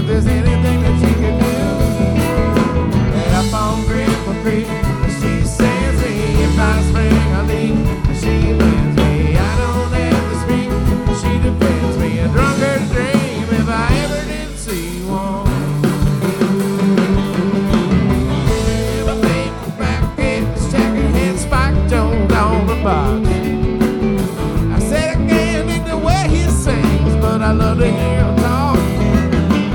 if there's anything that she can do. And up on Cripple Creek, she sends me. If I spring a leak, she lends me. I don't have to speak, she defends me. A drunkard's dream if I ever did see one. My paperback is checking head Spike Jones on the box. I said I can't dig the way he sings, but I love to hear